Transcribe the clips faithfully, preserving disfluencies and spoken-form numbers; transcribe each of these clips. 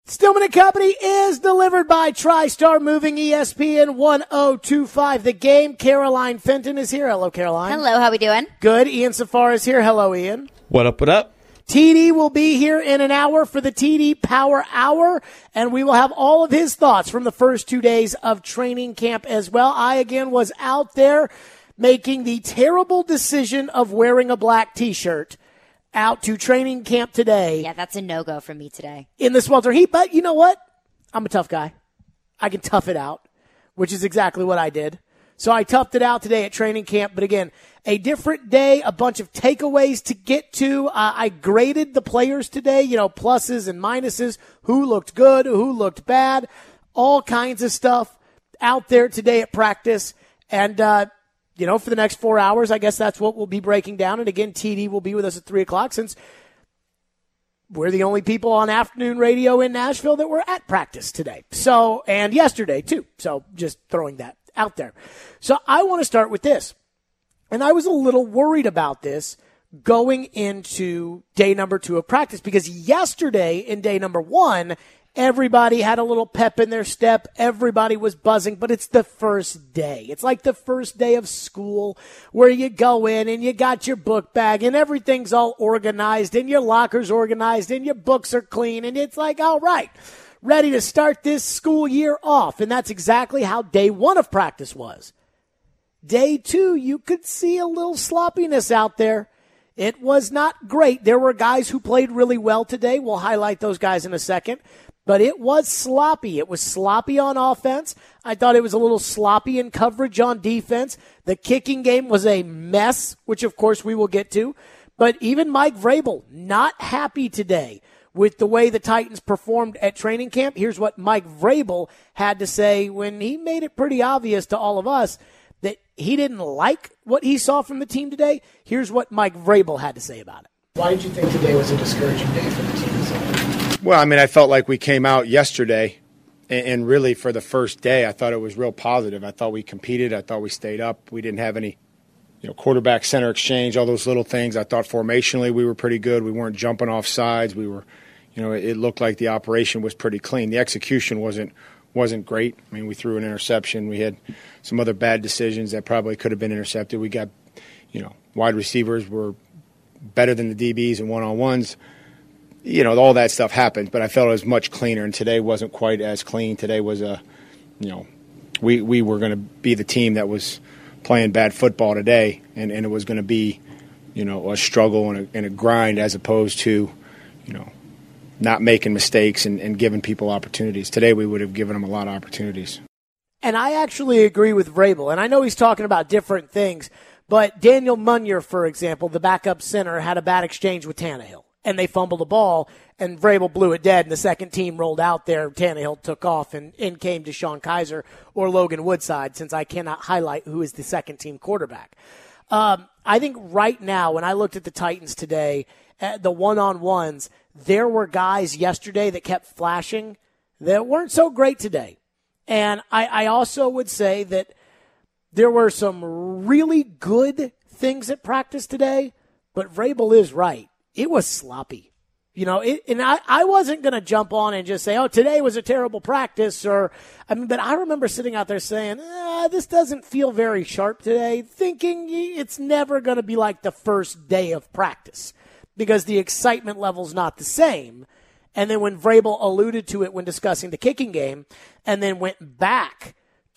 Stillman and Company is delivered by TriStar Moving, E S P N one oh two point five. The Game. Caroline Fenton is here. Hello, Caroline. Hello, how we doing? Good. Ian Safar is here. Hello, Ian. What up, what up? T D will be here in an hour for the T D Power Hour, and we will have all of his thoughts from the first two days of training camp as well. I, again, was out there making the terrible decision of wearing a black T-shirt out to training camp today. Yeah, that's a no-go for me today. In the swelter heat, but you know what? I'm a tough guy. I can tough it out, which is exactly what I did. So I toughed it out today at training camp, but again, a different day, a bunch of takeaways to get to. Uh, I graded the players today, you know, pluses and minuses, who looked good, who looked bad, all kinds of stuff out there today at practice. And, uh, you know, for the next four hours, I guess that's what we'll be breaking down. And again, T D will be with us at three o'clock since we're the only people on afternoon radio in Nashville that were at practice today. So, and yesterday too. So just throwing that out there. So I want to start with this. And I was a little worried about this going into day number two of practice because yesterday in day number one, everybody had a little pep in their step. Everybody was buzzing, but it's the first day. It's like the first day of school where you go in and you got your book bag and everything's all organized and your locker's organized and your books are clean. And it's like, all right, ready to start this school year off. And that's exactly how day one of practice was. Day two, you could see a little sloppiness out there. It was not great. There were guys who played really well today. We'll highlight those guys in a second. But it was sloppy. It was sloppy on offense. I thought it was a little sloppy in coverage on defense. The kicking game was a mess, which of course we will get to. But even Mike Vrabel, not happy today with the way the Titans performed at training camp. Here's what Mike Vrabel had to say when he made it pretty obvious to all of us that he didn't like what he saw from the team today. Here's what Mike Vrabel had to say about it. Why did you think today was a discouraging day for the team as a whole? Well, I mean, I felt like we came out yesterday, and, and really for the first day, I thought it was real positive. I thought we competed. I thought we stayed up. We didn't have any, you know, quarterback center exchange, all those little things. I thought formationally we were pretty good. We weren't jumping off sides. We were, you know, it looked like the operation was pretty clean. The execution wasn't wasn't great. I mean, we threw an interception. We had some other bad decisions that probably could have been intercepted. We got, you know, wide receivers were better than the D Bs and one-on-ones. You know, all that stuff happened, but I felt it was much cleaner, and today wasn't quite as clean. Today was a, you know, we, we were going to be the team that was playing bad football today, and, and it was going to be, you know, a struggle and a, and a grind as opposed to, you know, not making mistakes and, and giving people opportunities. Today we would have given them a lot of opportunities. And I actually agree with Vrabel, and I know he's talking about different things, but Daniel Munyer, for example, the backup center, had a bad exchange with Tannehill, and they fumbled the ball, and Vrabel blew it dead, and the second team rolled out there. Tannehill took off, and in came DeShone Kizer or Logan Woodside, since I cannot highlight who is the second team quarterback. Um, I think right now, when I looked at the Titans today, at the one-on-ones, there were guys yesterday that kept flashing that weren't so great today. And I, I also would say that there were some really good things at practice today, but Vrabel is right. It was sloppy. You know, it, and I, I wasn't going to jump on and just say, oh, today was a terrible practice. Or, I mean, but I remember sitting out there saying, eh, this doesn't feel very sharp today, thinking it's never going to be like the first day of practice because the excitement level's not the same. And then when Vrabel alluded to it when discussing the kicking game and then went back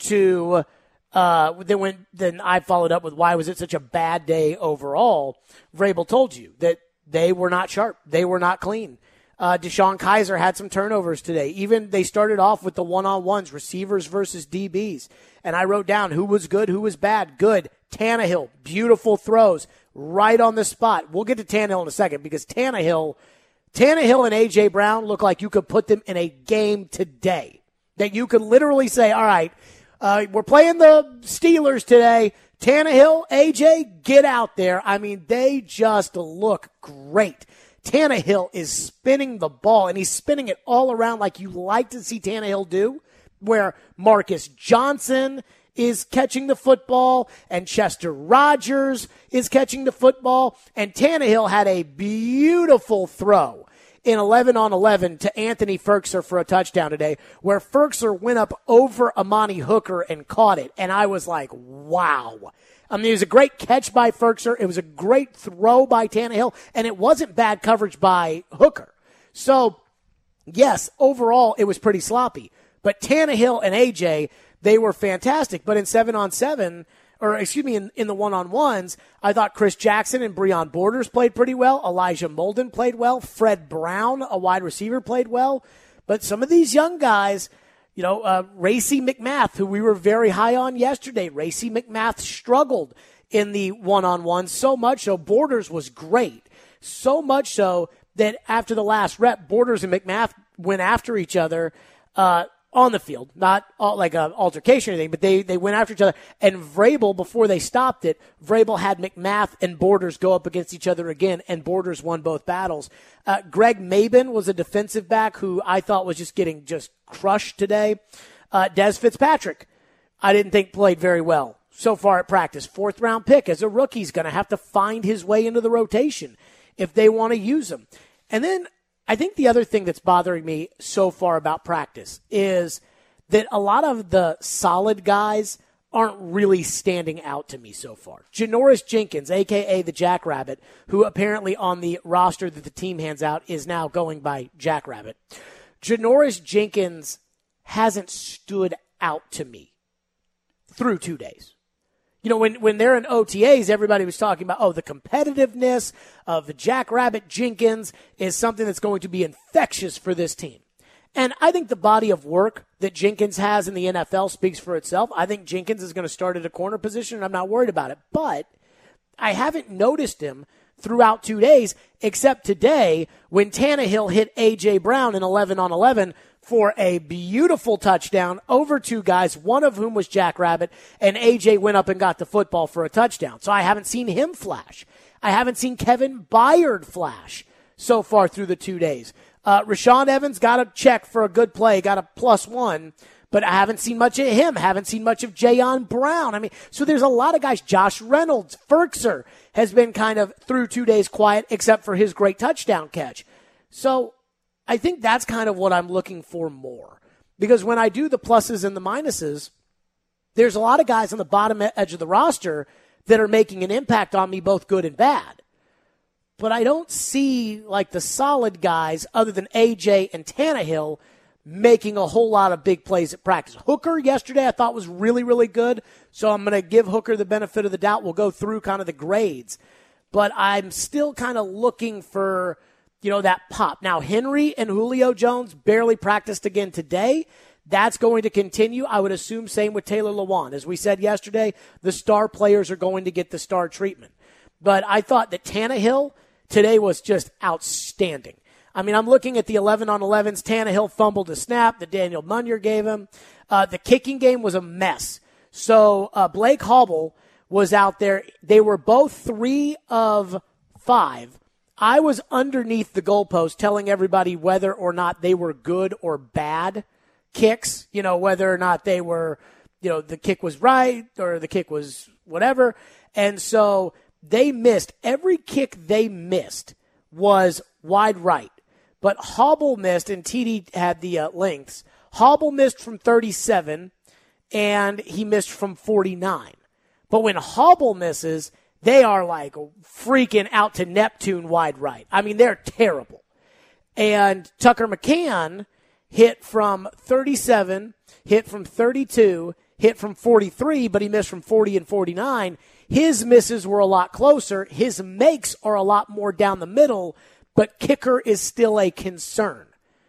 to uh, then when then I followed up with why was it such a bad day overall, Vrabel told you that they were not sharp. They were not clean. Uh, DeShone Kizer had some turnovers today. Even they started off with the one-on-ones, receivers versus D Bs. And I wrote down who was good, who was bad. Good. Tannehill, beautiful throws, right on the spot. We'll get to Tannehill in a second because Tannehill, Tannehill and A J. Brown look like you could put them in a game today. That you could literally say, all right, uh, we're playing the Steelers today. Tannehill, A J, get out there. I mean, they just look great. Tannehill is spinning the ball, and he's spinning it all around like you like to see Tannehill do, where Marcus Johnson is catching the football, and Chester Rogers is catching the football, and Tannehill had a beautiful throw in eleven on eleven to Anthony Ferkser for a touchdown today, where Ferkser went up over Amani Hooker and caught it. And I was like, wow. I mean, it was a great catch by Ferkser. It was a great throw by Tannehill, and it wasn't bad coverage by Hooker. So, yes, overall, it was pretty sloppy. But Tannehill and A J, they were fantastic. But in seven on seven, or excuse me, in, in the one-on-ones, I thought Chris Jackson and Breon Borders played pretty well. Elijah Molden played well. Fred Brown, a wide receiver, played well. But some of these young guys, you know, uh, Racey McMath, who we were very high on yesterday, Racey McMath struggled in the one-on-one so much so. Borders was great. So much so that after the last rep, Borders and McMath went after each other uh, on the field. Not all, like an altercation or anything, but they, they went after each other. And Vrabel, before they stopped it, Vrabel had McMath and Borders go up against each other again, and Borders won both battles. Uh, Greg Mabin was a defensive back who I thought was just getting just crushed today. Uh, Des Fitzpatrick, I didn't think played very well so far at practice. Fourth round pick as a rookie. He's going to have to find his way into the rotation if they want to use him. And then I think the other thing that's bothering me so far about practice is that a lot of the solid guys aren't really standing out to me so far. Janoris Jenkins, a k a the Jackrabbit, who apparently on the roster that the team hands out is now going by Jackrabbit. Janoris Jenkins hasn't stood out to me through two days. You know, when, when they're in O T As, everybody was talking about, oh, the competitiveness of the Jackrabbit Jenkins is something that's going to be infectious for this team. And I think the body of work that Jenkins has in the N F L speaks for itself. I think Jenkins is going to start at a corner position, and I'm not worried about it. But I haven't noticed him throughout two days, except today when Tannehill hit A J. Brown in eleven on eleven for a beautiful touchdown over two guys, one of whom was Jackrabbit, and A J went up and got the football for a touchdown. So I haven't seen him flash. I haven't seen Kevin Byard flash so far through the two days. Uh, Rashaan Evans got a check for a good play, got a plus one, but I haven't seen much of him. Haven't seen much of Jayon Brown. I mean, so there's a lot of guys. Josh Reynolds, Ferkser has been kind of through two days quiet, except for his great touchdown catch. So I think that's kind of what I'm looking for more. Because when I do the pluses and the minuses, there's a lot of guys on the bottom edge of the roster that are making an impact on me, both good and bad. But I don't see, like, the solid guys, other than A J and Tannehill, making a whole lot of big plays at practice. Hooker yesterday I thought was really, really good, so I'm going to give Hooker the benefit of the doubt. We'll go through kind of the grades. But I'm still kind of looking for, you know, that pop. Now, Henry and Julio Jones barely practiced again today. That's going to continue. I would assume same with Taylor Lewan. As we said yesterday, the star players are going to get the star treatment. But I thought that Tannehill today was just outstanding. I mean, I'm looking at the eleven on elevens. Tannehill fumbled a snap that Daniel Munyer gave him. Uh, the kicking game was a mess. So uh, Blake Hobble was out there. They were both three of five. I was underneath the goalpost telling everybody whether or not they were good or bad kicks, you know, whether or not they were, you know, the kick was right or the kick was whatever. And so they missed. Every kick they missed was wide right. But Hobble missed, and T D had the uh, lengths. Hobble missed from thirty-seven, and he missed from forty-nine. But when Hobble misses, they are like freaking out to Neptune wide right. I mean, they're terrible. And Tucker McCann hit from thirty-seven, hit from thirty-two, hit from forty-three, but he missed from forty and forty-nine. His misses were a lot closer. His makes are a lot more down the middle, but kicker is still a concern.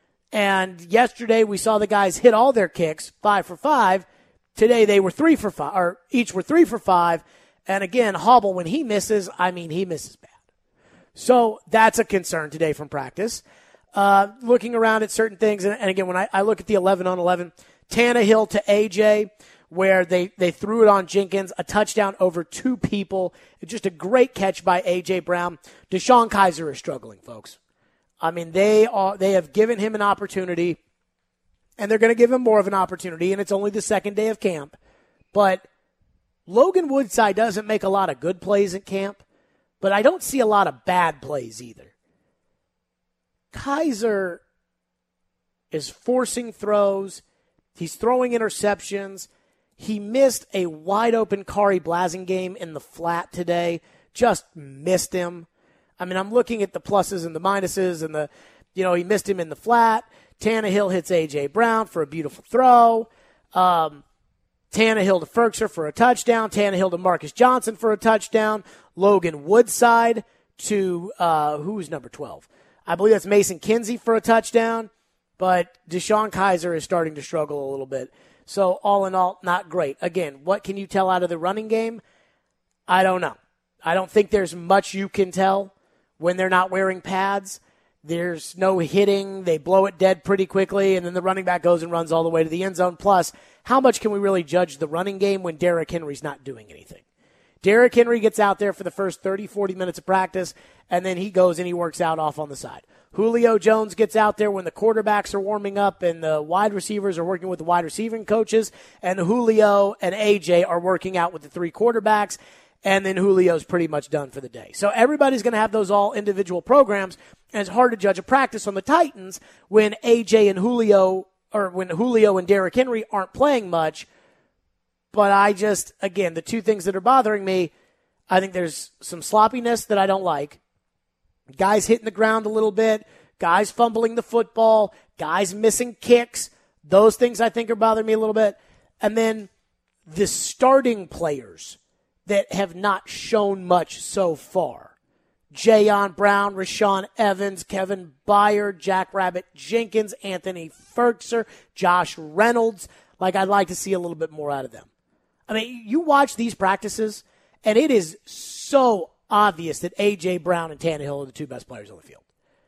And yesterday we saw the guys hit all their kicks, five for five. Today they were three for five, or each were three for five. And again, Hobble, when he misses, I mean, he misses bad. So that's a concern today from practice. Uh, looking around at certain things, and, and again, when I, I look at the eleven on eleven, Tannehill to A J, where they, they threw it on Jenkins, a touchdown over two people. Just a great catch by A J. Brown. DeShone Kizer is struggling, folks. I mean, they are they have given him an opportunity, and they're going to give him more of an opportunity, and it's only the second day of camp. But Logan Woodside doesn't make a lot of good plays at camp, but I don't see a lot of bad plays either. Kizer is forcing throws. He's throwing interceptions. He missed a wide-open Kari Blasingame in the flat today. Just missed him. I mean, I'm looking at the pluses and the minuses, and the, you know, he missed him in the flat. Tannehill hits A J. Brown for a beautiful throw. Um, Tannehill to Ferkser for a touchdown. Tannehill to Marcus Johnson for a touchdown. Logan Woodside to, uh, who's number twelve? I believe that's Mason Kinsey for a touchdown. But Deshaun Kizer is starting to struggle a little bit. So all in all, not great. Again, what can you tell out of the running game? I don't know. I don't think there's much you can tell when they're not wearing pads. There's no hitting. They blow it dead pretty quickly, and then the running back goes and runs all the way to the end zone. Plus, how much can we really judge the running game when Derrick Henry's not doing anything? Derrick Henry gets out there for the first thirty, forty minutes of practice, and then he goes and he works out off on the side. Julio Jones gets out there when the quarterbacks are warming up and the wide receivers are working with the wide receiving coaches, and Julio and A J are working out with the three quarterbacks, and then Julio's pretty much done for the day. So everybody's going to have those all individual programs, and it's hard to judge a practice on the Titans when A J and Julio, or when Julio and Derrick Henry aren't playing much. But I just, again, the two things that are bothering me, I think there's some sloppiness that I don't like. Guys hitting the ground a little bit, guys fumbling the football, guys missing kicks. Those things I think are bothering me a little bit. And then the starting players that have not shown much so far. Jayon Brown, Rashaan Evans, Kevin Byard, Jackrabbit Jenkins, Anthony Ferkser, Josh Reynolds. Like, I'd like to see a little bit more out of them. I mean, you watch these practices, and it is so obvious that A J. Brown and Tannehill are the two best players on the field.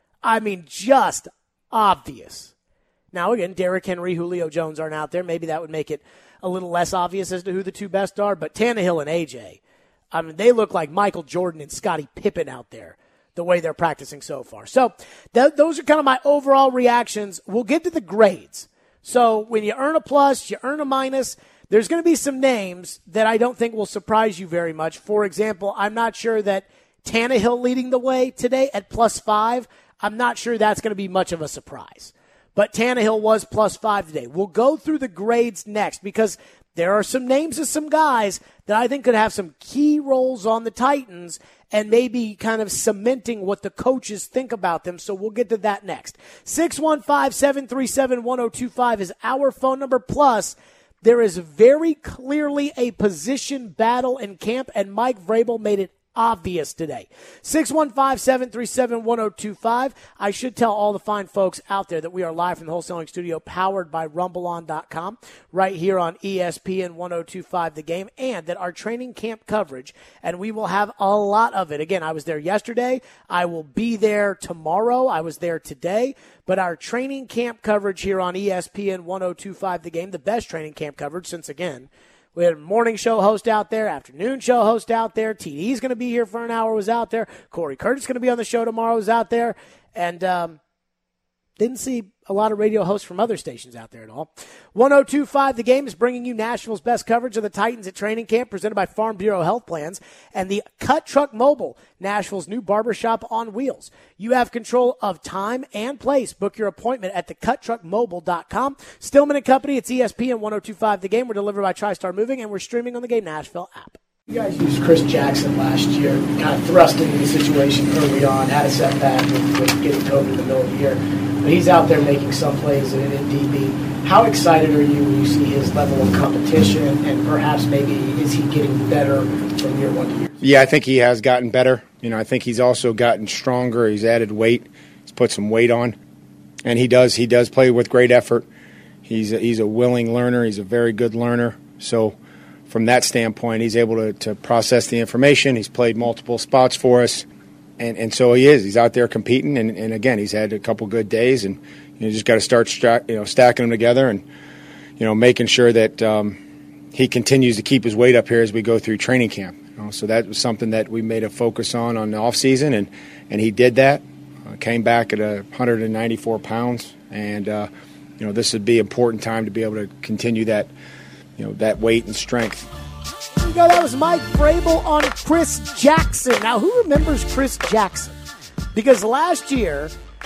I mean, just obvious. Now, again, Derrick Henry, Julio Jones aren't out there. Maybe that would make it a little less obvious as to who the two best are. But Tannehill and A J, I mean, they look like Michael Jordan and Scottie Pippen out there, the way they're practicing so far. So th- those are kind of my overall reactions. We'll get to the grades. So when you earn a plus, you earn a minus. There's going to be some names that I don't think will surprise you very much. For example, I'm not sure that Tannehill leading the way today at plus five, I'm not sure that's going to be much of a surprise. But Tannehill was plus five today. We'll go through the grades next because there are some names of some guys that I think could have some key roles on the Titans and maybe kind of cementing what the coaches think about them. So we'll get to that next. six one five, seven three seven, one oh two five is our phone number. Plus, there is very clearly a position battle in camp, and Mike Vrabel made it obvious today. six one five, seven three seven, one oh two five. I should tell all the fine folks out there that we are live from the wholesaling studio powered by rumble on dot com right here on E S P N one oh two five The Game, and that our training camp coverage, and we will have a lot of it. Again, I was there yesterday. I will be there tomorrow. I was there today. But our training camp coverage here on E S P N one oh two five The Game, the best training camp coverage since, again, we had a morning show host out there, afternoon show host out there. T D's going to be here for an hour, was out there. Corey Curtis going to be on the show tomorrow, was out there. And um, didn't see a lot of radio hosts from other stations out there at all. one oh two five The Game is bringing you Nashville's best coverage of the Titans at training camp, presented by Farm Bureau Health Plans and the Cut Truck Mobile, Nashville's new barbershop on wheels. You have control of time and place. Book your appointment at the cut truck mobile dot com. Stillman and Company, it's E S P N one oh two five The Game. We're delivered by TriStar Moving, and we're streaming on the Game Nashville app. You guys used Chris Jackson last year, kind of thrust into the situation early on, had a setback with, with getting COVID in the middle of the year. But he's out there making some plays in an D B. How excited are you when you see his level of competition, and perhaps maybe is he getting better from year one to year two? Yeah, I think he has gotten better. You know, I think he's also gotten stronger. He's added weight. He's put some weight on. And he does he does play with great effort. He's a, he's a willing learner. He's a very good learner. So from that standpoint, he's able to, to process the information. He's played multiple spots for us. And and so he is. He's out there competing. And, and again, he's had a couple good days. And you just got to start stra- you know, stacking them together and, you know, making sure that um, he continues to keep his weight up here as we go through training camp. You know, so that was something that we made a focus on on the offseason, and, and he did that. Uh, came back at one hundred ninety-four pounds. And, uh, you know, this would be an important time to be able to continue that, you know, that weight and strength. There you go. That was Mike Vrabel on Chris Jackson. Now, who remembers Chris Jackson? Because last year,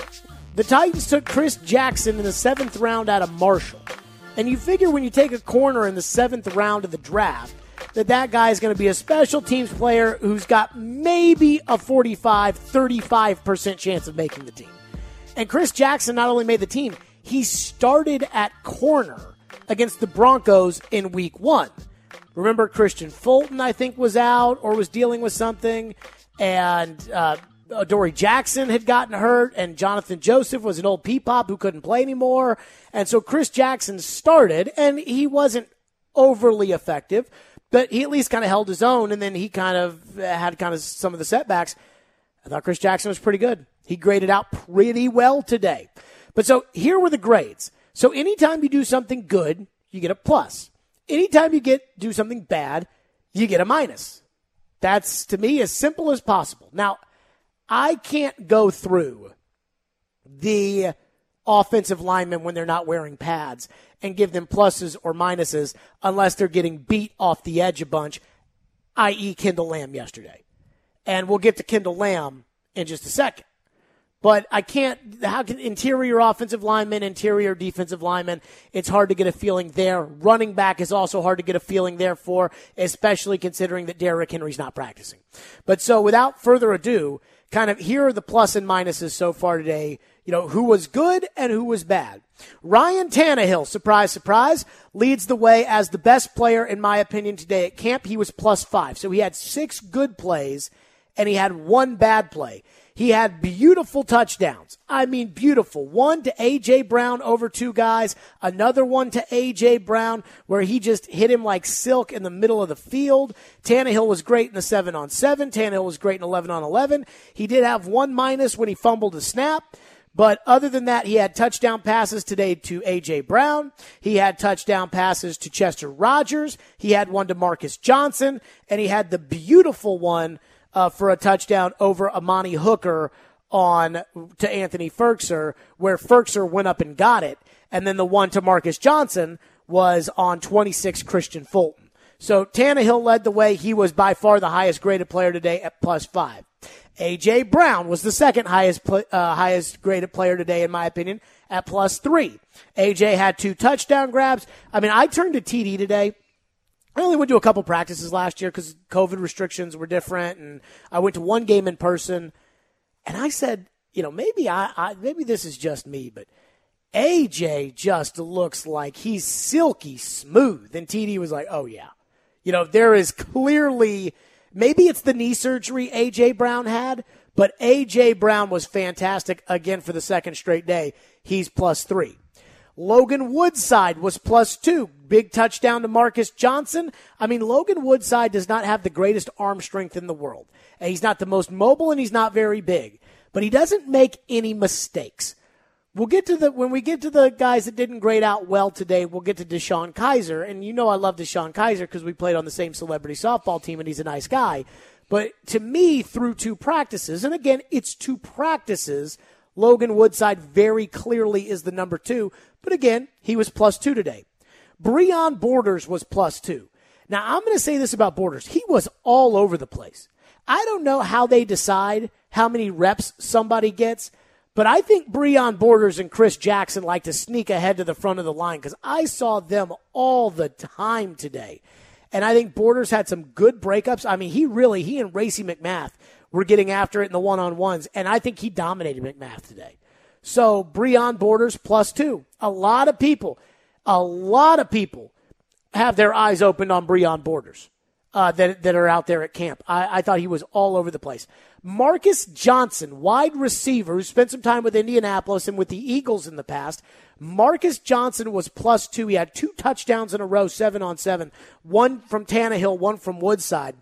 The Titans took Chris Jackson in the seventh round out of Marshall. And you figure when you take a corner in the seventh round of the draft, that that guy is going to be a special teams player who's got maybe a forty-five, thirty-five percent chance of making the team. And Chris Jackson not only made the team, he started at corner against the Broncos in week one. Remember, Christian Fulton, I think, was out or was dealing with something, and uh, Dory Jackson had gotten hurt, and Jonathan Joseph was an old peepop who couldn't play anymore. And so Chris Jackson started, and he wasn't overly effective, but he at least kind of held his own, and then he kind of had kind of some of the setbacks. I thought Chris Jackson was pretty good. He graded out pretty well today. But so here were the grades. So anytime you do something good, you get a plus. Anytime you get do something bad, you get a minus. That's, to me, as simple as possible. Now, I can't go through the offensive linemen when they're not wearing pads and give them pluses or minuses unless they're getting beat off the edge a bunch, that is. Kendall Lamb yesterday. And we'll get to Kendall Lamb in just a second. But I can't, how can interior offensive linemen, interior defensive linemen, it's hard to get a feeling there. Running back is also hard to get a feeling there for, especially considering that Derrick Henry's not practicing. But so without further ado, kind of here are the plus and minuses so far today, you know, who was good and who was bad. Ryan Tannehill, surprise, surprise, leads the way as the best player, in my opinion, today at camp. He was plus five. So he had six good plays and he had one bad play. He had beautiful touchdowns. I mean, beautiful. One to A J. Brown over two guys. Another one to A J. Brown where he just hit him like silk in the middle of the field. Tannehill was great in the seven on seven. Tannehill was great in eleven on eleven. He did have one minus when he fumbled a snap. But other than that, he had touchdown passes today to A J. Brown. He had touchdown passes to Chester Rogers. He had one to Marcus Johnson. And he had the beautiful one Uh, for a touchdown over Amani Hooker on to Anthony Ferkser, where Ferkser went up and got it. And then the one to Marcus Johnson was on twenty-six Christian Fulton. So Tannehill led the way. He was by far the highest graded player today at plus five. A J. Brown was the second highest uh, highest graded player today, in my opinion, at plus three. A J had two touchdown grabs. I mean, I turned to T D today. I only went to a couple practices last year because COVID restrictions were different, and I went to one game in person. And I said, you know, maybe I, I maybe this is just me, but A J just looks like he's silky smooth. And T D was like, oh yeah, you know, there is clearly maybe it's the knee surgery A J. Brown had, but A J. Brown was fantastic again for the second straight day. He's plus three. Logan Woodside was plus two. Big touchdown to Marcus Johnson. I mean, Logan Woodside does not have the greatest arm strength in the world. And he's not the most mobile and he's not very big. But he doesn't make any mistakes. We'll get to the, when we get to the guys that didn't grade out well today, we'll get to Deshaun Kaiser. And you know I love Deshaun Kaiser because we played on the same celebrity softball team and he's a nice guy. But to me, through two practices, and again, it's two practices, Logan Woodside very clearly is the number two. But again, he was plus two today. Breon Borders was plus two. Now, I'm going to say this about Borders. He was all over the place. I don't know how they decide how many reps somebody gets, but I think Breon Borders and Chris Jackson like to sneak ahead to the front of the line because I saw them all the time today. And I think Borders had some good breakups. I mean, he really, he and Racey McMath were getting after it in the one-on-ones, and I think he dominated McMath today. So Breon Borders plus two. A lot of people, a lot of people have their eyes opened on Breon Borders uh, that, that are out there at camp. I, I thought he was all over the place. Marcus Johnson, wide receiver, who spent some time with Indianapolis and with the Eagles in the past. Marcus Johnson was plus two. He had two touchdowns in a row, seven on seven. One from Tannehill, one from Woodside.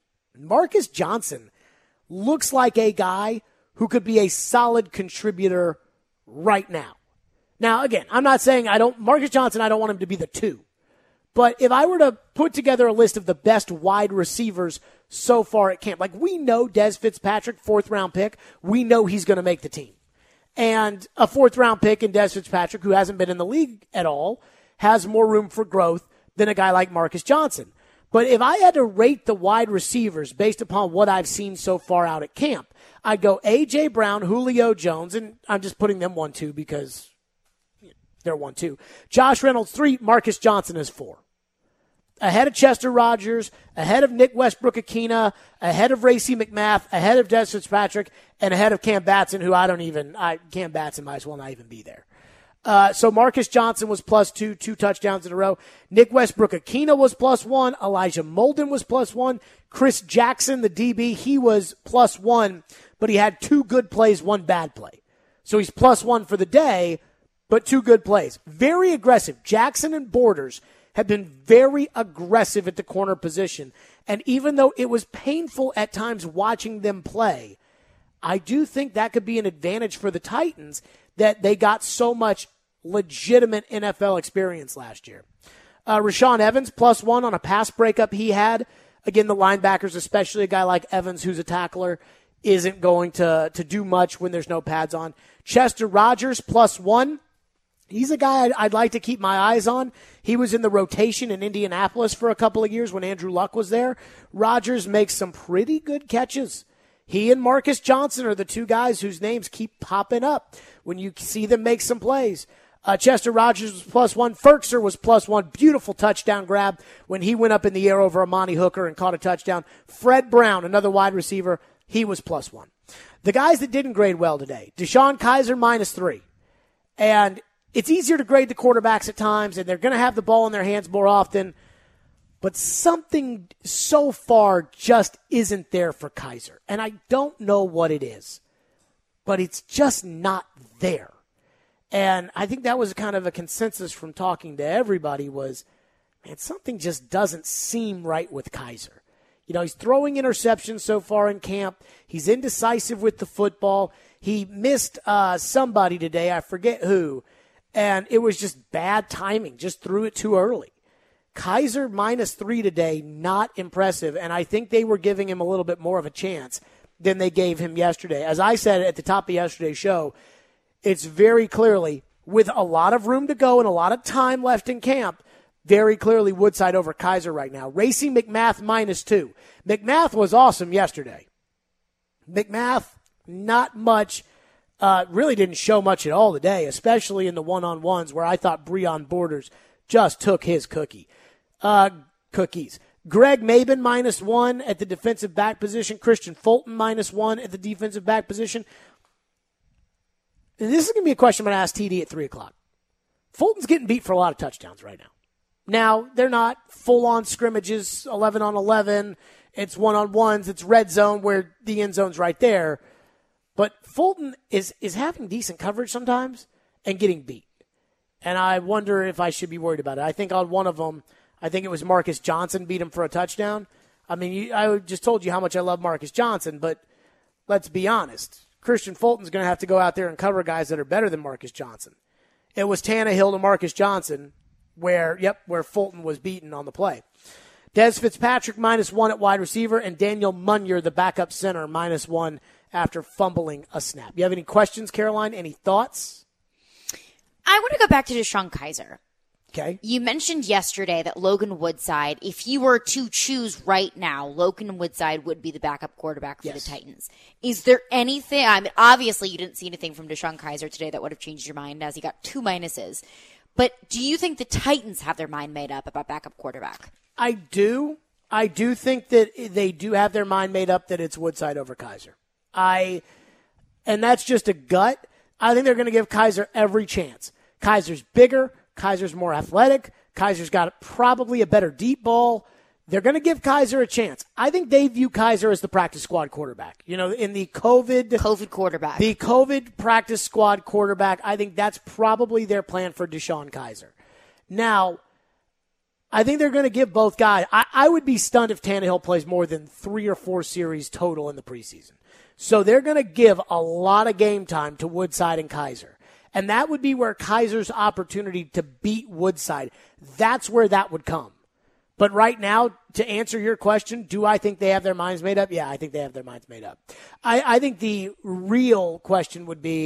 Marcus Johnson looks like a guy who could be a solid contributor right now. Now, again, I'm not saying I don't, Marcus Johnson, I don't want him to be the two. But if I were to put together a list of the best wide receivers so far at camp, like we know Dez Fitzpatrick, fourth round pick, we know he's going to make the team. And a fourth round pick in Dez Fitzpatrick, who hasn't been in the league at all, has more room for growth than a guy like Marcus Johnson. But if I had to rate the wide receivers based upon what I've seen so far out at camp, I'd go A J. Brown, Julio Jones, and I'm just putting them one, two because they're one, two. Josh Reynolds, three. Marcus Johnson is four. Ahead of Chester Rogers, ahead of Nick Westbrook-Akina, ahead of Racey McMath, ahead of Des Fitzpatrick, and ahead of Cam Batson, who I don't even, I, Cam Batson might as well not even be there. Uh, so Marcus Johnson was plus two, two touchdowns in a row. Nick Westbrook-Akina was plus one. Elijah Molden was plus one. Chris Jackson, the D B, he was plus one, but he had two good plays, one bad play. So he's plus one for the day, but two good plays. Very aggressive. Jackson and Borders have been very aggressive at the corner position. And even though it was painful at times watching them play, I do think that could be an advantage for the Titans that they got so much legitimate N F L experience last year. Uh, Rashaan Evans, plus one on a pass breakup he had. Again, the linebackers, especially a guy like Evans who's a tackler, isn't going to, to do much when there's no pads on. Chester Rogers, plus one. He's a guy I'd, I'd like to keep my eyes on. He was in the rotation in Indianapolis for a couple of years when Andrew Luck was there. Rogers makes some pretty good catches. He and Marcus Johnson are the two guys whose names keep popping up when you see them make some plays. Uh, Chester Rogers was plus one. Ferkser was plus one. Beautiful touchdown grab when he went up in the air over Amani Hooker and caught a touchdown. Fred Brown, another wide receiver, he was plus one. The guys that didn't grade well today, DeShone Kizer minus three. And it's easier to grade the quarterbacks at times, and they're going to have the ball in their hands more often. But something so far just isn't there for Kizer. And I don't know what it is, but it's just not there. And I think that was kind of a consensus from talking to everybody was, man, something just doesn't seem right with Kizer. You know, he's throwing interceptions so far in camp. He's indecisive with the football. He missed uh, somebody today, I forget who, and it was just bad timing, just threw it too early. Kizer minus three today, not impressive, and I think they were giving him a little bit more of a chance than they gave him yesterday. As I said at the top of yesterday's show, it's very clearly, with a lot of room to go and a lot of time left in camp, very clearly Woodside over Kizer right now. Racey McMath minus two. McMath was awesome yesterday. McMath, not much, uh, really didn't show much at all today, especially in the one-on-ones where I thought Breon Borders just took his cookie. Uh, cookies. Greg Maben minus one at the defensive back position. Christian Fulton minus one at the defensive back position. And this is going to be a question I'm going to ask T D at three o'clock. Fulton's getting beat for a lot of touchdowns right now. Now, they're not full-on scrimmages, eleven on eleven. It's one-on-ones. It's red zone where the end zone's right there. But Fulton is, is having decent coverage sometimes and getting beat. And I wonder if I should be worried about it. I think on one of them, I think it was Marcus Johnson beat him for a touchdown. I mean, you, I just told you how much I love Marcus Johnson, but let's be honest. Christian Fulton's going to have to go out there and cover guys that are better than Marcus Johnson. It was Tannehill to Marcus Johnson where, yep, where Fulton was beaten on the play. Des Fitzpatrick minus one at wide receiver, and Daniel Munyer, the backup center, minus one after fumbling a snap. You have any questions, Caroline? Any thoughts? I want to go back to DeShone Kizer. Okay. You mentioned yesterday that Logan Woodside, if you were to choose right now, Logan Woodside would be the backup quarterback for yes. the Titans. Is there anything, I mean, obviously you didn't see anything from DeShone Kizer today that would have changed your mind as he got two minuses. But do you think the Titans have their mind made up about backup quarterback? I do. I do think that they do have their mind made up that it's Woodside over Kizer. I, and that's just a gut. I think they're going to give Kizer every chance. Kaiser's bigger. Kaiser's more athletic. Kaiser's got probably a better deep ball. They're going to give Kizer a chance. I think they view Kizer as the practice squad quarterback. You know, in the COVID... COVID quarterback. The COVID practice squad quarterback, I think that's probably their plan for DeShone Kizer. Now, I think they're going to give both guys... I, I would be stunned if Tannehill plays more than three or four series total in the preseason. So they're going to give a lot of game time to Woodside and Kizer. And that would be where Kaiser's opportunity to beat Woodside, that's where that would come. But right now, to answer your question, do I think they have their minds made up? Yeah, I think they have their minds made up. I, I think the real question would be,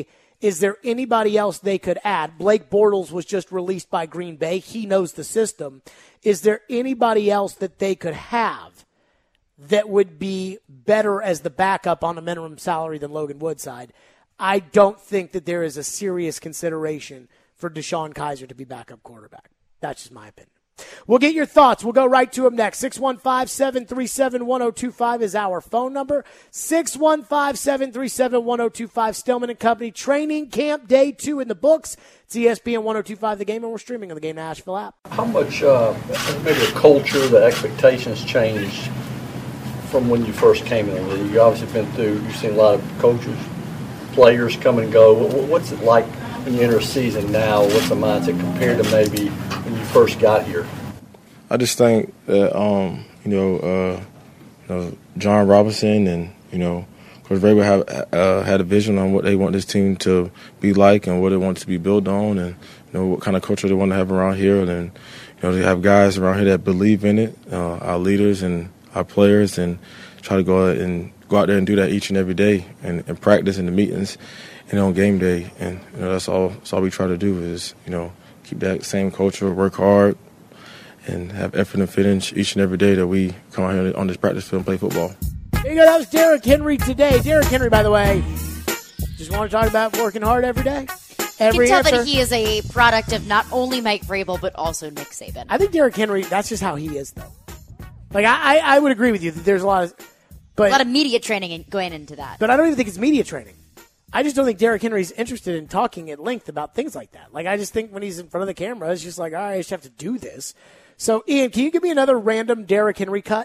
Is there anybody else they could add? Blake Bortles was just released by Green Bay. He knows the system. Is there anybody else that they could have that would be better as the backup on a minimum salary than Logan Woodside? I don't think that there is a serious consideration for DeShone Kizer to be backup quarterback. That's just my opinion. We'll get your thoughts. We'll go right to him next. six one five, seven three seven, one oh two five is our phone number. six one five, seven three seven, one oh two five. Stillman and Company training camp day two in the books. It's E S P N one oh two five The Game, and we're streaming on the Game Nashville app. How much uh, maybe the culture, the expectations changed from when you first came in the league? You obviously been through, you've seen a lot of coaches, players come and go. What's it like when you enter a season now? What's the mindset compared to maybe when you first got here? I just think that um, you know, uh, you know, John Robinson and you know, Coach Vrabel have uh, had a vision on what they want this team to be like and what they want to be built on, and you know what kind of culture they want to have around here. And you know, they have guys around here that believe in it, uh, our leaders and our players, and try to go out and go out there and do that each and every day, and, and practice in the meetings and on game day. And you know, that's all. That's all we try to do is you know keep that same culture, work hard, and have effort and finish each and every day that we come out here on this practice field and play football. There you go. That was Derrick Henry today. Derrick Henry, by the way, just want to talk about working hard every day. Every you can tell answer. that he is a product of not only Mike Vrabel, but also Nick Saban. I think Derrick Henry, that's just how he is, though. Like, I, I, I would agree with you that there's a lot of... But, a lot of media training going into that. But I don't even think it's media training. I just don't think Derrick Henry's interested in talking at length about things like that. Like, I just think when he's in front of the camera, it's just like, all right, I just have to do this. So, Ian, can you give me another random Derrick Henry cut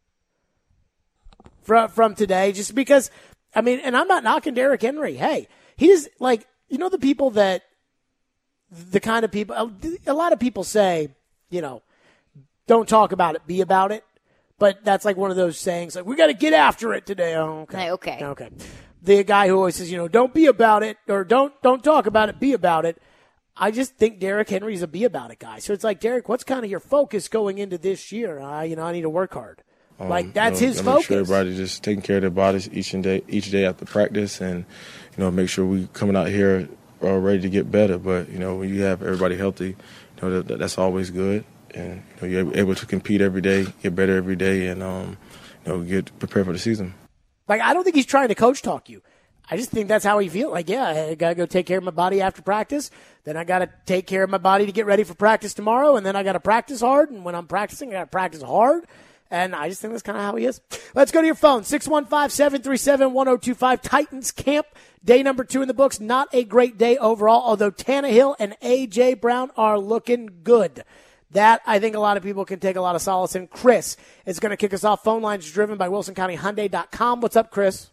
from, from today? Just because, I mean, and I'm not knocking Derrick Henry. Hey, he's like, you know the people that, the kind of people, a lot of people say, you know, don't talk about it, be about it. But that's like one of those sayings, like, we got to get after it today. Oh, okay. Okay. Okay. The guy who always says, you know, don't be about it, or don't don't talk about it, be about it. I just think Derrick Henry's a be about it guy. So it's like, Derrick, what's kind of your focus going into this year? Uh, you know, I need to work hard. Um, like, that's you know, his make focus. Sure everybody just taking care of their bodies each and day, each day after practice, and you know, make sure we coming out here uh, ready to get better. But you know, when you have everybody healthy, you know, that, that's always good. And you know, you're able to compete every day, get better every day, and um, you know, get prepared for the season. Like, I don't think he's trying to coach talk you. I just think that's how he feels. Like, yeah, I got to go take care of my body after practice. Then I got to take care of my body to get ready for practice tomorrow. And then I got to practice hard. And when I'm practicing, I got to practice hard. And I just think that's kind of how he is. Let's go to your phone. six one five, seven three seven, one oh two five. Titans camp, day number two in the books. Not a great day overall, although Tannehill and A J. Brown are looking good. That, I think a lot of people can take a lot of solace in. Chris is going to kick us off. Phone lines driven by Wilson County Hyundai dot com. What's up, Chris?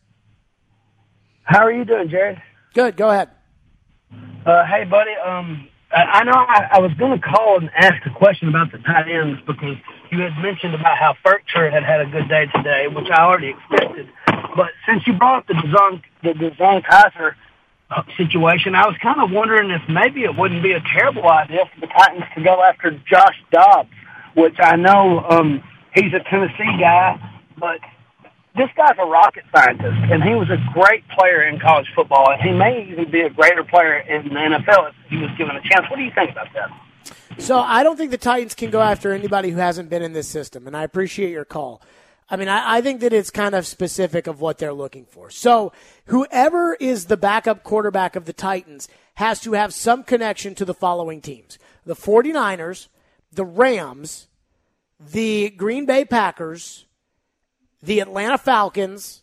How are you doing, Jared? Good. Go ahead. Uh, hey, buddy. Um, I, I know I, I was going to call and ask a question about the tight ends because you had mentioned about how Furcher had had a good day today, which I already expected. But since you brought up the DeShone, the DeShone Kizer situation, I was kind of wondering if maybe it wouldn't be a terrible idea for the Titans to go after Josh Dobbs, which I know um, he's a Tennessee guy, but this guy's a rocket scientist, and he was a great player in college football, and he may even be a greater player in the N F L if he was given a chance. What do you think about that? So I don't think the Titans can go after anybody who hasn't been in this system, and I appreciate your call. I mean, I, I think that it's kind of specific of what they're looking for. So whoever is the backup quarterback of the Titans has to have some connection to the following teams: the 49ers, the Rams, the Green Bay Packers, the Atlanta Falcons,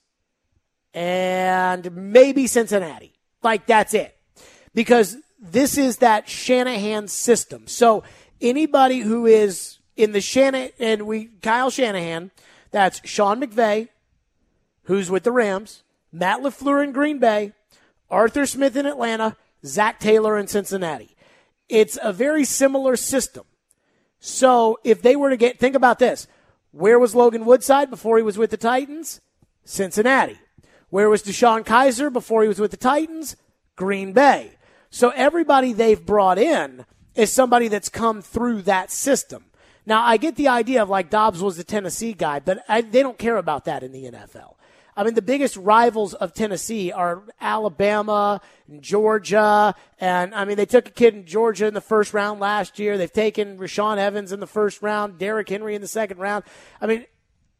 and maybe Cincinnati. Like, that's it. Because this is that Shanahan system. So anybody who is in the Shanahan, and we, Kyle Shanahan, that's Sean McVay, who's with the Rams, Matt LaFleur in Green Bay, Arthur Smith in Atlanta, Zach Taylor in Cincinnati. It's a very similar system. So if they were to get, think about this. Where was Logan Woodside before he was with the Titans? Cincinnati. Where was DeShone Kizer before he was with the Titans? Green Bay. So everybody they've brought in is somebody that's come through that system. Now, I get the idea of like Dobbs was the Tennessee guy, but I, they don't care about that in the N F L. I mean, the biggest rivals of Tennessee are Alabama and Georgia. And, I mean, they took a kid in Georgia in the first round last year. They've taken Rashaan Evans in the first round, Derrick Henry in the second round. I mean,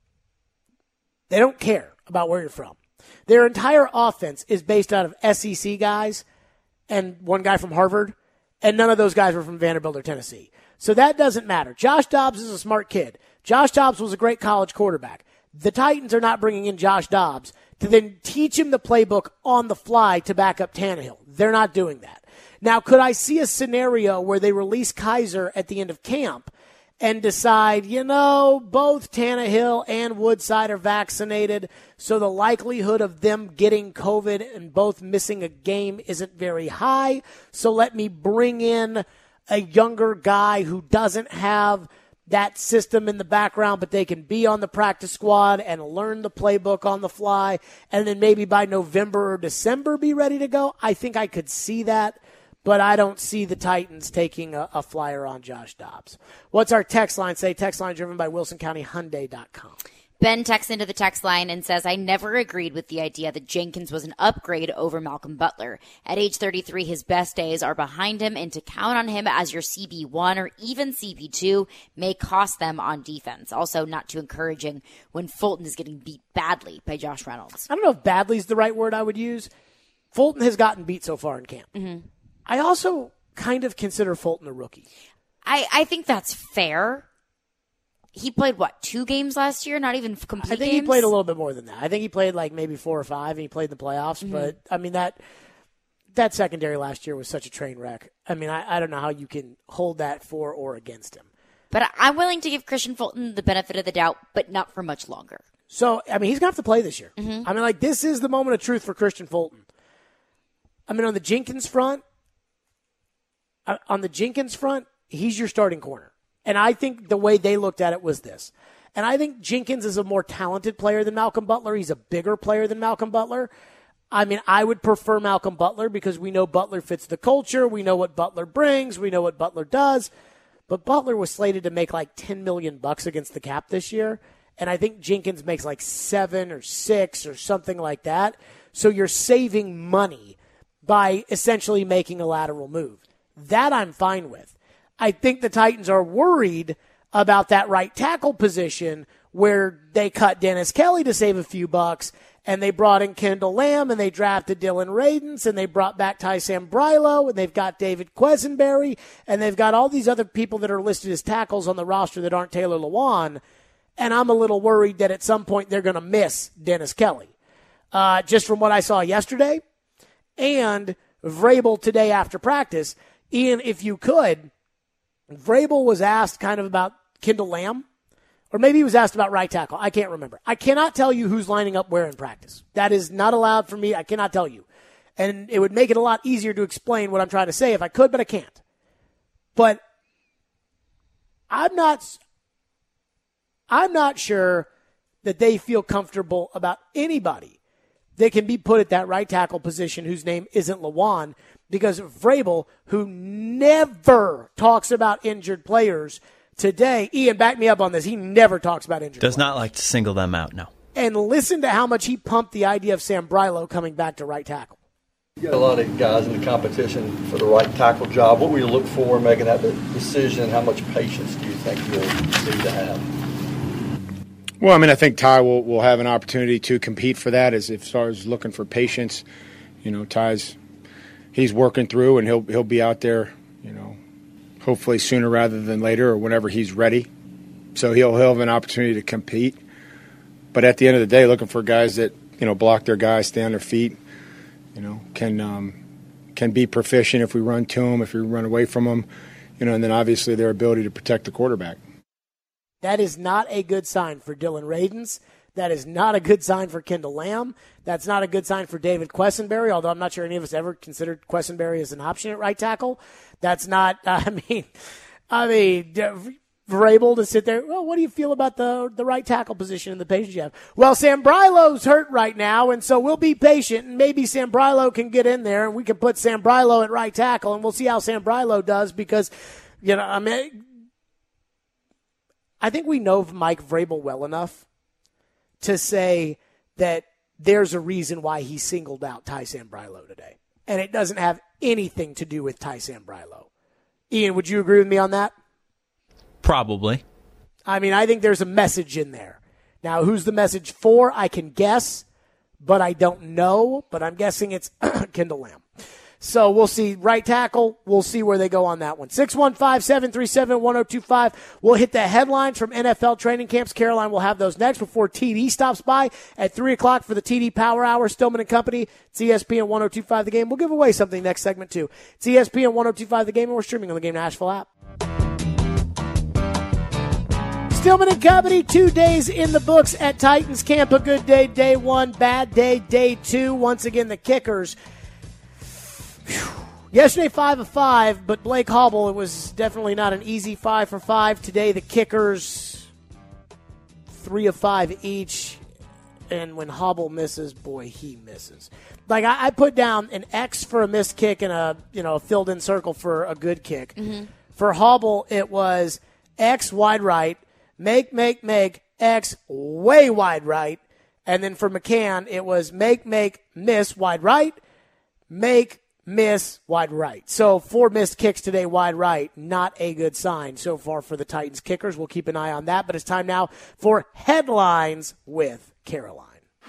they don't care about where you're from. Their entire offense is based out of S E C guys and one guy from Harvard, and none of those guys were from Vanderbilt or Tennessee. So that doesn't matter. Josh Dobbs is a smart kid. Josh Dobbs was a great college quarterback. The Titans are not bringing in Josh Dobbs to then teach him the playbook on the fly to back up Tannehill. They're not doing that. Now, could I see a scenario where they release Kizer at the end of camp and decide, you know, both Tannehill and Woodside are vaccinated, so the likelihood of them getting COVID and both missing a game isn't very high, so let me bring in a younger guy who doesn't have that system in the background, but they can be on the practice squad and learn the playbook on the fly, and then maybe by November or December be ready to go? I think I could see that. But I don't see the Titans taking a, a flyer on Josh Dobbs. What's our text line say? Text line driven by Wilson County Hyundai dot com. Ben texts into the text line and says, I never agreed with the idea that Jenkins was an upgrade over Malcolm Butler. At age thirty-three, his best days are behind him, and to count on him as your C B one or even C B two may cost them on defense. Also, not too encouraging when Fulton is getting beat badly by Josh Reynolds. I don't know if badly is the right word I would use. Fulton has gotten beat so far in camp. Mm-hmm. I also kind of consider Fulton a rookie. I, I think that's fair. He played, what, two games last year? Not even complete I think games? he played a little bit more than that. I think he played like maybe four or five, and he played in the playoffs. Mm-hmm. But, I mean, that that secondary last year was such a train wreck. I mean, I, I don't know how you can hold that for or against him. But I'm willing to give Christian Fulton the benefit of the doubt, but not for much longer. So, I mean, he's going to have to play this year. Mm-hmm. I mean, like, this is the moment of truth for Christian Fulton. I mean, on the Jenkins front, on the Jenkins front, he's your starting corner. And I think the way they looked at it was this. And I think Jenkins is a more talented player than Malcolm Butler. He's a bigger player than Malcolm Butler. I mean, I would prefer Malcolm Butler because we know Butler fits the culture. We know what Butler brings. We know what Butler does. But Butler was slated to make like ten million bucks against the cap this year. And I think Jenkins makes like seven or six or something like that. So you're saving money by essentially making a lateral move. That I'm fine with. I think the Titans are worried about that right tackle position where they cut Dennis Kelly to save a few bucks, and they brought in Kendall Lamb, and they drafted Dylan Radins, and they brought back Ty Sambrailo, and they've got David Quesenberry, and they've got all these other people that are listed as tackles on the roster that aren't Taylor Lewan, and I'm a little worried that at some point they're going to miss Dennis Kelly. Uh, just from what I saw yesterday, and Vrabel today after practice, Ian, if you could, Vrabel was asked kind of about Kendall Lamb, or maybe he was asked about right tackle. I can't remember. I cannot tell you who's lining up where in practice. That is not allowed for me. I cannot tell you. And it would make it a lot easier to explain what I'm trying to say if I could, but I can't. But I'm not, I'm not sure that they feel comfortable about anybody that can be put at that right tackle position whose name isn't Lewan, because Vrabel, who never talks about injured players today, Ian, back me up on this, he never talks about injured Does players. not like to single them out, no. And listen to how much he pumped the idea of Sambrailo coming back to right tackle. You got a lot of guys in the competition for the right tackle job. What will you look for in making that decision? How much patience do you think you'll need to have? Well, I mean, I think Ty will, will have an opportunity to compete for that as, as far as looking for patience. You know, Ty's he's working through, and he'll he'll be out there, you know, hopefully sooner rather than later or whenever he's ready. So he'll he'll have an opportunity to compete. But at the end of the day, looking for guys that, you know, block their guys, stay on their feet, you know, can um, can be proficient if we run to them, if we run away from them, you know, and then obviously their ability to protect the quarterback. That is not a good sign for Dylan Radins. That is not a good sign for Kendall Lamb. That's not a good sign for David Quesenberry, although I'm not sure any of us ever considered Quesenberry as an option at right tackle. That's not, I mean, I mean, Vrabel to sit there, well, what do you feel about the the right tackle position and the patience you have? Well, Sambrailo's hurt right now, and so we'll be patient, and maybe Sambrailo can get in there, and we can put Sambrailo at right tackle, and we'll see how Sambrailo does because, you know, I mean, I think we know Mike Vrabel well enough to say that there's a reason why he singled out Ty Sambrailo today. And it doesn't have anything to do with Ty Sambrailo. Ian, would you agree with me on that? Probably. I mean, I think there's a message in there. Now, who's the message for? I can guess, but I don't know. But I'm guessing it's Kendall Lamb. So we'll see. Right tackle, we'll see where they go on that one. six one five, seven three seven, one oh two five. We'll hit the headlines from N F L training camps. Caroline will have those next before T D stops by at three o'clock for the T D Power Hour. Stillman and Company. It's E S P N one oh two point five The Game. We'll give away something next segment, too. It's E S P N one oh two point five The Game, and we're streaming on the Game Nashville app. Stillman and Company, two days in the books at Titans camp. A good day, day one. Bad day, day two. Once again, the Kickers. Whew. Yesterday, five of five, but Blake Hobble, it was definitely not an easy five for five. Today, the Kickers, three of five each. And when Hobble misses, boy, he misses. Like, I, I put down an X for a missed kick and a, you know, a filled-in circle for a good kick. Mm-hmm. For Hobble, it was X wide right, make, make, make, X way wide right. And then for McCann, it was make, make, miss, wide right, make, miss, wide right. So four missed kicks today, wide right. Not a good sign so far for the Titans kickers. We'll keep an eye on that. But it's time now for Headlines with Caroline.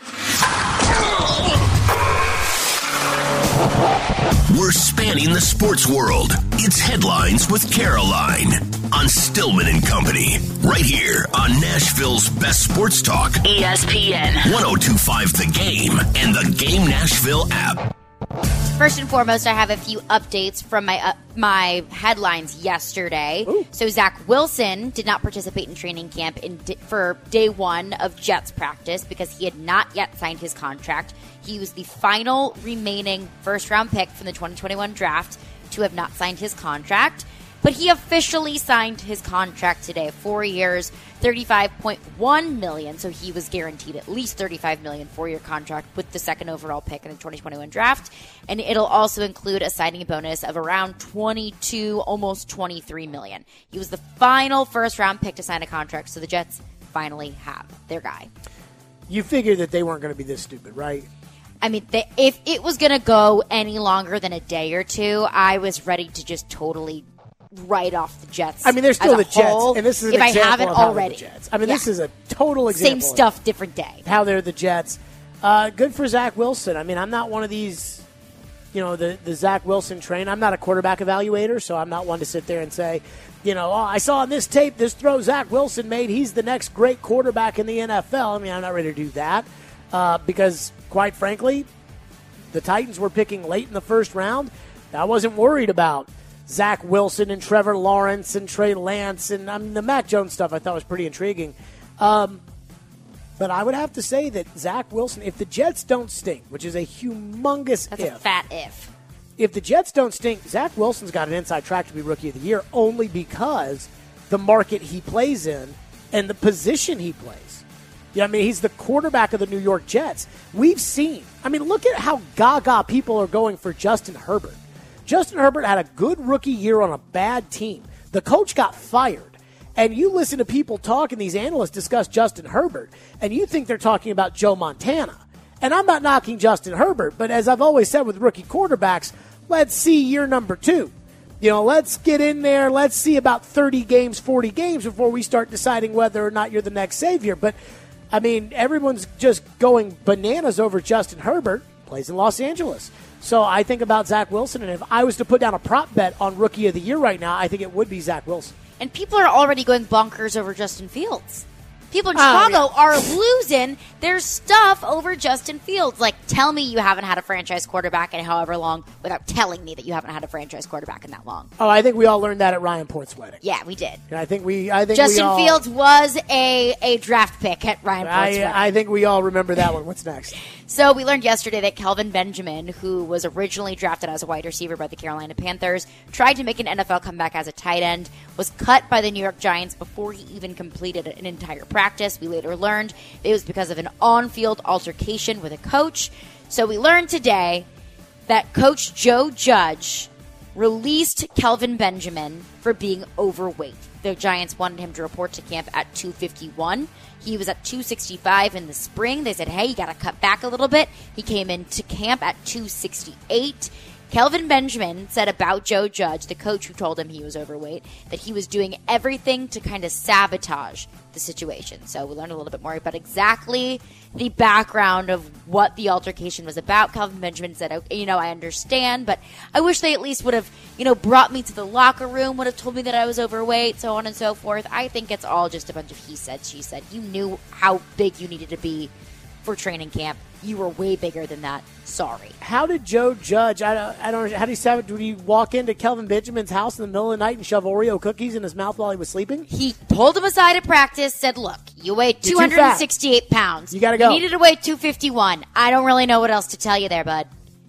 We're spanning the sports world. It's Headlines with Caroline on Stillman and Company, right here on Nashville's best sports talk, E S P N one oh two point five The Game and the Game Nashville app. First and foremost, I have a few updates from my uh, my headlines yesterday. Ooh. So Zach Wilson did not participate in training camp in di- for day one of Jets practice because he had not yet signed his contract. He was the final remaining first-round pick from the twenty twenty-one draft to have not signed his contract. But he officially signed his contract today, four years, thirty-five point one million dollars. So he was guaranteed at least thirty-five million dollars four-year contract with the second overall pick in the twenty twenty-one draft. And it'll also include a signing bonus of around twenty-two, almost twenty-three million dollars. He was the final first-round pick to sign a contract, so the Jets finally have their guy. You figured that they weren't going to be this stupid, right? I mean, they, if it was going to go any longer than a day or two, I was ready to just totally write off the Jets. I mean, they're still the whole, Jets, and this is an if example I haven't of how already. They're the Jets. I mean, yeah. this is a total example. Same stuff, different day. How they're the Jets. Uh, good for Zach Wilson. I mean, I'm not one of these, you know, the, the Zach Wilson train. I'm not a quarterback evaluator, so I'm not one to sit there and say, you know, oh, I saw on this tape this throw Zach Wilson made. He's the next great quarterback in the N F L. I mean, I'm not ready to do that uh, because, quite frankly, the Titans were picking late in the first round. I wasn't worried about Zach Wilson and Trevor Lawrence and Trey Lance. And I mean, the Mac Jones stuff I thought was pretty intriguing. Um, but I would have to say that Zach Wilson, if the Jets don't stink, which is a humongous That's if. a fat if. If the Jets don't stink, Zach Wilson's got an inside track to be Rookie of the Year only because the market he plays in and the position he plays. Yeah, I mean, he's the quarterback of the New York Jets. We've seen, I mean, look at how gaga people are going for Justin Herbert. Justin Herbert had a good rookie year on a bad team. The coach got fired. And you listen to people talk and these analysts discuss Justin Herbert, and you think they're talking about Joe Montana. And I'm not knocking Justin Herbert, but as I've always said with rookie quarterbacks, let's see year number two. You know, let's get in there. Let's see about thirty games, forty games before we start deciding whether or not you're the next savior. But, I mean, everyone's just going bananas over Justin Herbert. Plays in Los Angeles. So I think about Zach Wilson, and if I was to put down a prop bet on Rookie of the Year right now, I think it would be Zach Wilson. And people are already going bonkers over Justin Fields. People in Chicago oh, yeah. are losing their stuff over Justin Fields. Like, tell me you haven't had a franchise quarterback in however long without telling me that you haven't had a franchise quarterback in that long. Oh, I think we all learned that at Ryan Port's wedding. Yeah, we did. And I think we, I think Justin we all, Fields was a, a draft pick at Ryan Port's I, wedding. I think we all remember that one. What's next? So we learned yesterday that Kelvin Benjamin, who was originally drafted as a wide receiver by the Carolina Panthers, tried to make an N F L comeback as a tight end, was cut by the New York Giants before he even completed an entire practice. We later learned it was because of an on-field altercation with a coach. So we learned today that Coach Joe Judge released Kelvin Benjamin for being overweight. The Giants wanted him to report to camp at two fifty-one. He was at two sixty-five in the spring. They said, hey, you got to cut back a little bit. He came into camp at two sixty-eight. Kelvin Benjamin said about Joe Judge, the coach who told him he was overweight, that he was doing everything to kind of sabotage the situation. So we learned a little bit more about exactly the background of what the altercation was about. Kelvin Benjamin said, you know, I understand, but I wish they at least would have, you know, brought me to the locker room, would have told me that I was overweight, so on and so forth. I think it's all just a bunch of he said, she said. You knew how big you needed to be for training camp. You were way bigger than that. Sorry. How did Joe Judge, I don't, I don't how do you say it? Did he walk into Kelvin Benjamin's house in the middle of the night and shove Oreo cookies in his mouth while he was sleeping? He pulled him aside at practice, said, look, you weigh two hundred sixty-eight pounds. You got to go. You needed to weigh two fifty-one. I don't really know what else to tell you there, bud.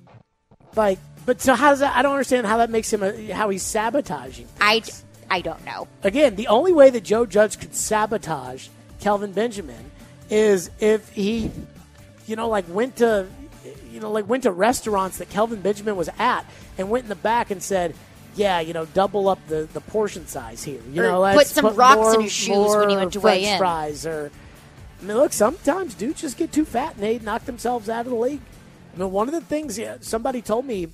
Like, but so how does that, I don't understand how that makes him, a, how he's sabotaging things. I, I don't know. Again, the only way that Joe Judge could sabotage Kelvin Benjamin is if he, you know, like went to, you know, like went to restaurants that Kelvin Benjamin was at and went in the back and said, yeah, you know, double up the, the portion size here. You or know, put let's some put rocks more, in his shoes when he went to weigh French in. Fries or, I mean, look, sometimes dudes just get too fat and they knock themselves out of the league. I mean, one of the things, yeah, somebody told me,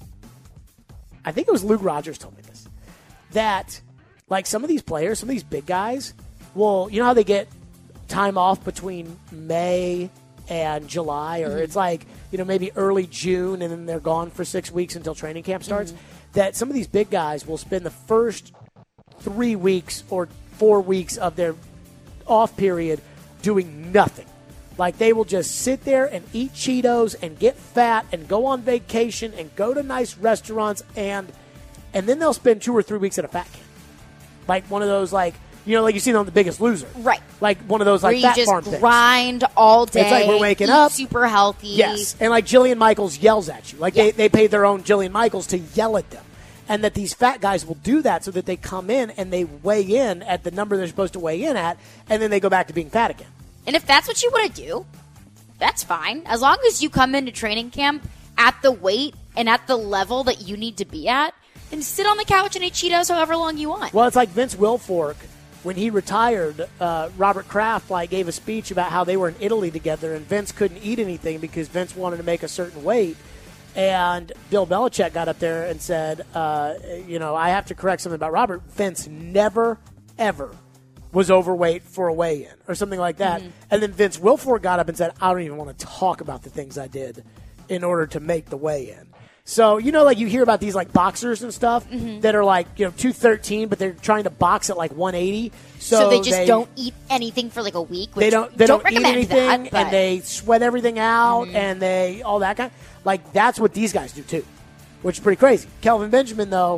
I think it was Luke Rogers told me this, that like some of these players, some of these big guys, well, you know how they get time off between May and July, or mm-hmm. it's like, you know, maybe early June, and then they're gone for six weeks until training camp starts, mm-hmm. that some of these big guys will spend the first three weeks or four weeks of their off period doing nothing. Like, they will just sit there and eat Cheetos and get fat and go on vacation and go to nice restaurants, and and then they'll spend two or three weeks at a fat camp. Like one of those, like, you know, like you see on The Biggest Loser. Right. Like one of those, like, Where fat you just farm things. grind all day. It's like we're waking eat up. super healthy. Yes. And like Jillian Michaels yells at you. Like yeah. they, they paid their own Jillian Michaels to yell at them. And that these fat guys will do that so that they come in and they weigh in at the number they're supposed to weigh in at, and then they go back to being fat again. And if that's what you want to do, that's fine. As long as you come into training camp at the weight and at the level that you need to be at, then sit on the couch and eat Cheetos however long you want. Well, it's like Vince Wilfork. When he retired, uh, Robert Kraft like gave a speech about how they were in Italy together, and Vince couldn't eat anything because Vince wanted to make a certain weight. And Bill Belichick got up there and said, uh, you know, I have to correct something about Robert. Vince never, ever was overweight for a weigh-in or something like that. Mm-hmm. And then Vince Wilfork got up and said, I don't even want to talk about the things I did in order to make the weigh-in. So, you know, like you hear about these like boxers and stuff mm-hmm. that are like, you know, two thirteen, but they're trying to box at like one eighty. So, so they just they, don't eat anything for like a week. Which they don't. They don't, don't eat anything, that, and they sweat everything out, mm-hmm. and they all that kind. Like that's what these guys do too, which is pretty crazy. Kelvin Benjamin, though,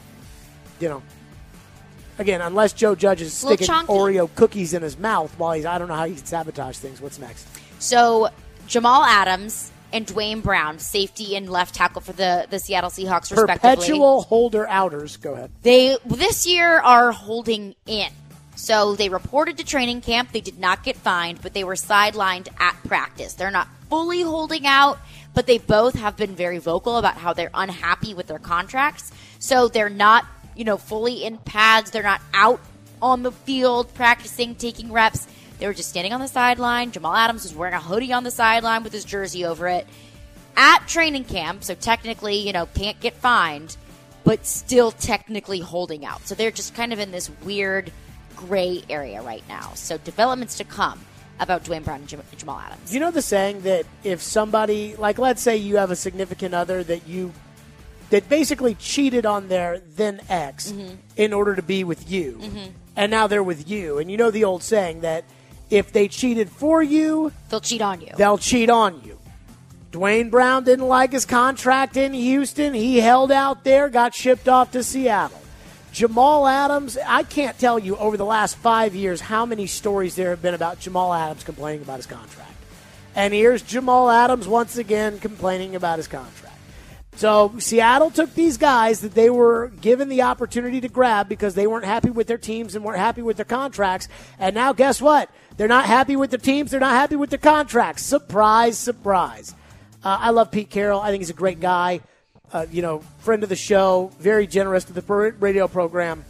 you know, again, unless Joe Judge is sticking Oreo cookies in his mouth while he's, I don't know how he can sabotage things. What's next? So Jamal Adams and Dwayne Brown, safety and left tackle for the, the Seattle Seahawks, respectively. Perpetual holder outers. Go ahead. They this year are holding in. So they reported to training camp. They did not get fined, but they were sidelined at practice. They're not fully holding out, but they both have been very vocal about how they're unhappy with their contracts. So they're not, you know, fully in pads. They're not out on the field practicing, taking reps. They were just standing on the sideline. Jamal Adams was wearing a hoodie on the sideline with his jersey over it at training camp. So technically, you know, can't get fined, but still technically holding out. So they're just kind of in this weird gray area right now. So developments to come about Dwayne Brown and Jam- Jamal Adams. You know the saying that if somebody, like let's say you have a significant other that you, that basically cheated on their then ex mm-hmm. in order to be with you, mm-hmm. and now they're with you. And you know the old saying that if they cheated for you, they'll cheat on you. They'll cheat on you. Dwayne Brown didn't like his contract in Houston. He held out there, got shipped off to Seattle. Jamal Adams, I can't tell you over the last five years how many stories there have been about Jamal Adams complaining about his contract. And here's Jamal Adams once again complaining about his contract. So Seattle took these guys that they were given the opportunity to grab because they weren't happy with their teams and weren't happy with their contracts. And now guess what? They're not happy with their teams. They're not happy with their contracts. Surprise, surprise. Uh, I love Pete Carroll. I think he's a great guy. uh, you know, friend of the show, very generous to the radio program.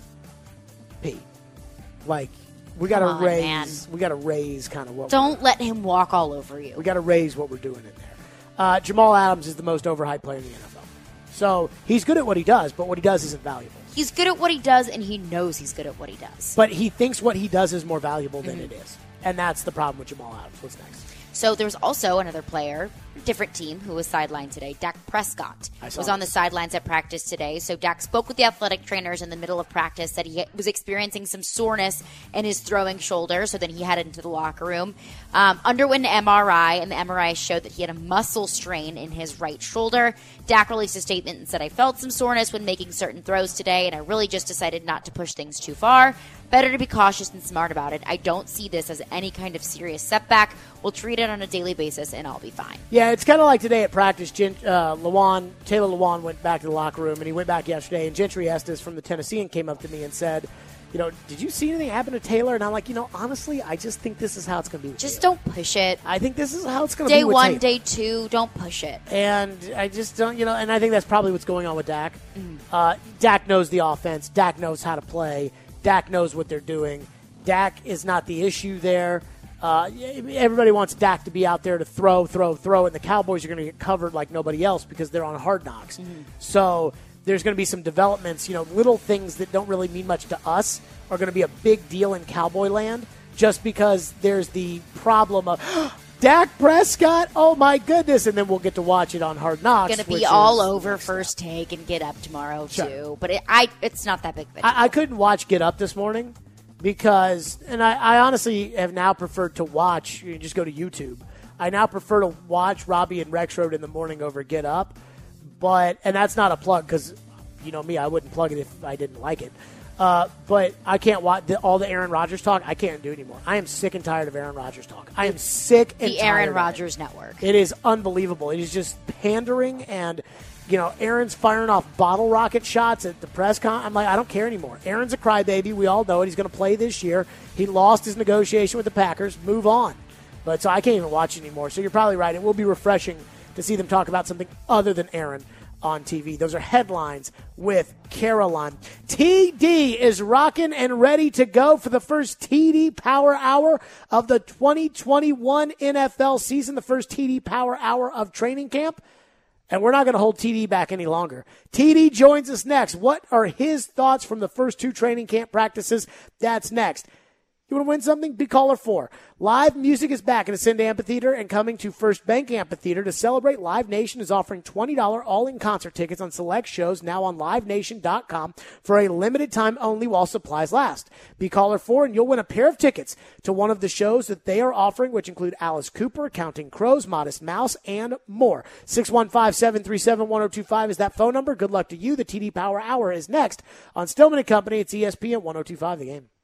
P, like we got to raise, man. we got to raise kind of what. Don't let him walk all over you. We got to raise what we're doing in there. Uh, Jamal Adams is the most overhyped player in the N F L, so he's good at what he does, but what he does isn't valuable. He's good at what he does, and he knows he's good at what he does. But he thinks what he does is more valuable than mm-hmm. it is, and that's the problem with Jamal Adams. What's next? So there's also another player, different team, who was sidelined today. Dak Prescott was on the sidelines at practice today. So Dak spoke with the athletic trainers in the middle of practice, said he was experiencing some soreness in his throwing shoulder, so then he headed into the locker room. Um, underwent an M R I, and the M R I showed that he had a muscle strain in his right shoulder. Dak released a statement and said, I felt some soreness when making certain throws today, and I really just decided not to push things too far. Better to be cautious and smart about it. I don't see this as any kind of serious setback. We'll treat it on a daily basis, and I'll be fine. Yeah, it's kind of like today at practice. Gen- uh, Lewan, Taylor Lewan went back to the locker room, and he went back yesterday, and Gentry Estes from the Tennessean came up to me and said, you know, did you see anything happen to Taylor? And I'm like, you know, honestly, I just think this is how it's going to be with Just Taylor. don't push it. I think this is how it's going to be Day with one, Taylor. day two, don't push it. And I just don't, you know, and I think that's probably what's going on with Dak. Mm. Uh, Dak knows the offense. Dak knows how to play. Dak knows what they're doing. Dak is not the issue there. Uh, everybody wants Dak to be out there to throw, throw, throw, and the Cowboys are going to get covered like nobody else because they're on Hard Knocks. Mm-hmm. So there's going to be some developments, you know, little things that don't really mean much to us are going to be a big deal in Cowboy land just because there's the problem of Dak Prescott, oh my goodness, and then we'll get to watch it on Hard Knocks. Going to be all over First Take and Get Up tomorrow, sure. too. But it, I, it's not that big of a deal. I, I couldn't watch Get Up this morning. Because, and I, I honestly have now preferred to watch, you just go to YouTube. I now prefer to watch Robbie and Rexroad in the morning over Get Up. But, and that's not a plug because, you know me, I wouldn't plug it if I didn't like it. Uh, but I can't watch the, all the Aaron Rodgers talk. I can't do it anymore. I am sick and tired of Aaron Rodgers talk. I am sick and the tired Aaron of Rodgers it. Network. It is unbelievable. It is just pandering and, you know, Aaron's firing off bottle rocket shots at the press con. I'm like, I don't care anymore. Aaron's a crybaby. We all know it. He's going to play this year. He lost his negotiation with the Packers. Move on. But so I can't even watch it anymore. So you're probably right. It will be refreshing to see them talk about something other than Aaron on T V. Those are headlines with Caroline. T D is rocking and ready to go for the first T D Power Hour of the twenty twenty-one N F L season, the first T D Power Hour of training camp. And we're not going to hold T D back any longer. T D joins us next. What are his thoughts from the first two training camp practices? That's next. You want to win something? Be caller four. Live music is back at Ascend Amphitheater and coming to First Bank Amphitheater to celebrate. Live Nation is offering twenty dollars all-in concert tickets on select shows now on live nation dot com for a limited time only while supplies last. Be caller four and you'll win a pair of tickets to one of the shows that they are offering, which include Alice Cooper, Counting Crows, Modest Mouse, and more. six one five, seven three seven, one oh two five is that phone number. Good luck to you. The T D Power Hour is next on Stillman and Company. It's E S P N one oh two point five The Game.